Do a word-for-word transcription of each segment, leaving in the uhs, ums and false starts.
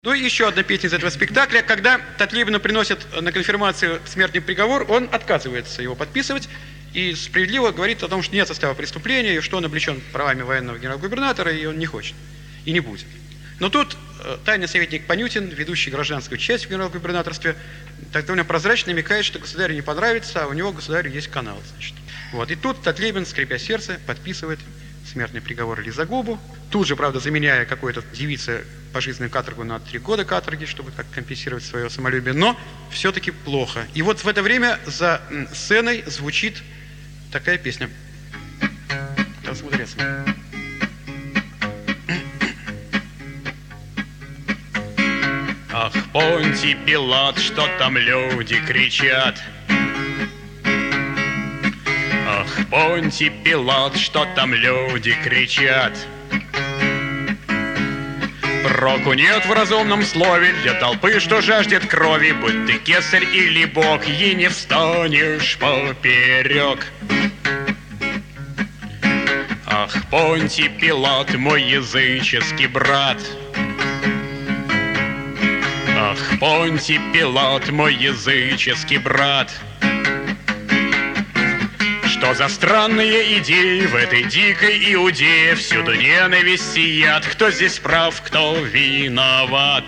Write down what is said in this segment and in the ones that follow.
Ну и еще одна песня из этого спектакля. Когда Татлибину приносят на конфирмацию смертный приговор, он отказывается его подписывать и справедливо говорит о том, что нет состава преступления, и что он облечен правами военного генерал-губернатора, и он не хочет, и не будет. Но тут э, тайный советник Панютин, ведущий гражданскую часть в генерал-губернаторстве, так довольно прозрачно намекает, что государю не понравится, а у него государю есть канал. Значит. Вот. И тут Татлибин, скрипя сердце, подписывает смертный приговор Лизагубу, тут же, правда, заменяя какой-то девице пожизненную каторгу на три года каторги, чтобы как компенсировать свое самолюбие, но все-таки плохо. И вот в это время за сценой звучит такая песня. Смотрится. Ах, Понтий Пилат, что там люди кричат. Ах, Понтий Пилат, что там люди кричат. Проку нет в разумном слове для толпы, что жаждет крови. Будь ты кесарь или бог, и не встанешь поперек. Ах, Понтий Пилат, мой языческий брат. Ах, Понтий Пилат, мой языческий брат. Что за странные идеи в этой дикой Иудее? Всюду ненависть и яд. Кто здесь прав, кто виноват?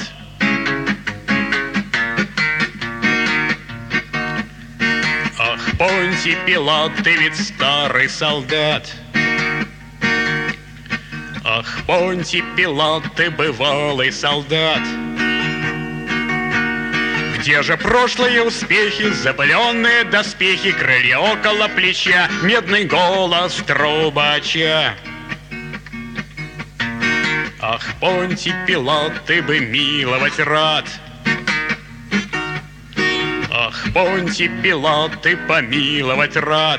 Ах, Понтий Пилат, ты ведь старый солдат. Ах, Понтий Пилат, ты бывалый солдат. Где же прошлые успехи, запыленные доспехи, крылья около плеча, медный голос трубача? Ах, Понтий Пилат, ты бы миловать рад. Ах, Понтий Пилат, ты помиловать рад.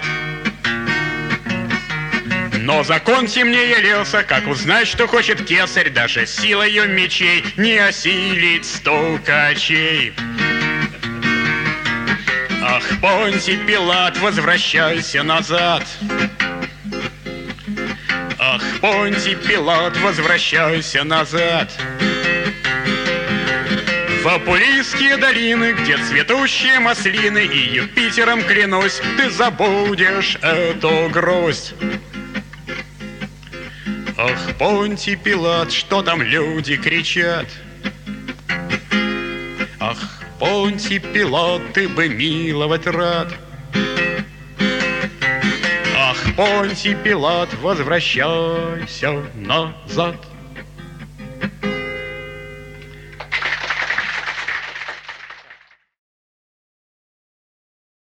Но закон темнее леса, как узнать, что хочет кесарь, даже силою мечей не осилить стукачей. Ах, Понтий Пилат, возвращайся назад. Ах, Понтий Пилат, возвращайся назад. В Апулийские долины, где цветущие маслины, и Юпитером клянусь, ты забудешь эту грусть. Ах, Понтий Пилат, что там люди кричат? Ах, Понтий Пилат, ты бы миловать рад. Ах, Понтий Пилат, возвращайся назад.